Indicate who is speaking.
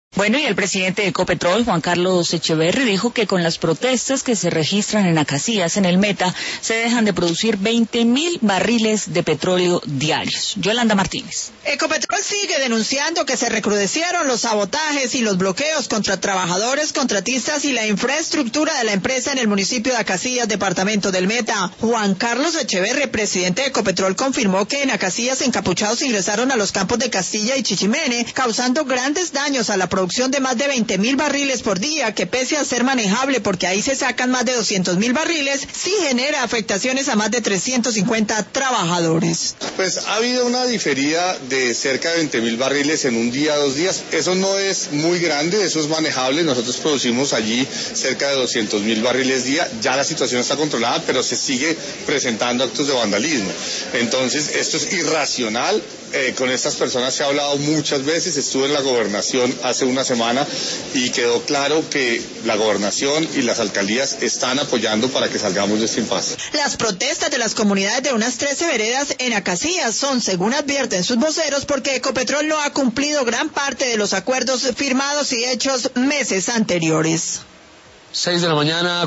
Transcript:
Speaker 1: Bueno, y el presidente de Ecopetrol, Juan Carlos Echeverri, dijo que con las protestas que se registran en Acacías, en el Meta, se dejan de producir 20.000 barriles de petróleo diarios. Yolanda Martínez.
Speaker 2: Ecopetrol sigue denunciando que se recrudecieron los sabotajes y los bloqueos contra trabajadores, contratistas y la infraestructura de la empresa en el municipio de Acacías, departamento del Meta. Juan Carlos Echeverri, presidente de Ecopetrol, confirmó que en Acacías encapuchados ingresaron a los campos de Castilla y Chichimene, causando grandes daños a la producción de más de 20.000 barriles por día, que pese a ser manejable porque ahí se sacan más de 200.000 barriles, sí genera afectaciones a más de 350 trabajadores.
Speaker 3: Pues ha habido una diferida de cerca de 20.000 barriles en un día, 2 días. Eso no es muy grande, eso es manejable. Nosotros producimos allí cerca de 200.000 barriles día. Ya la situación está controlada, pero se sigue presentando actos de vandalismo. Entonces, esto es irracional. Con estas personas se ha hablado muchas veces. Estuve en la gobernación hace una semana y quedó claro que la gobernación y las alcaldías están apoyando para que salgamos de este impasse.
Speaker 2: Las protestas de las comunidades de unas 13 veredas en Acacías son, según advierten sus voceros, porque Ecopetrol no ha cumplido gran parte de los acuerdos firmados y hechos meses anteriores.
Speaker 4: 6 de la mañana.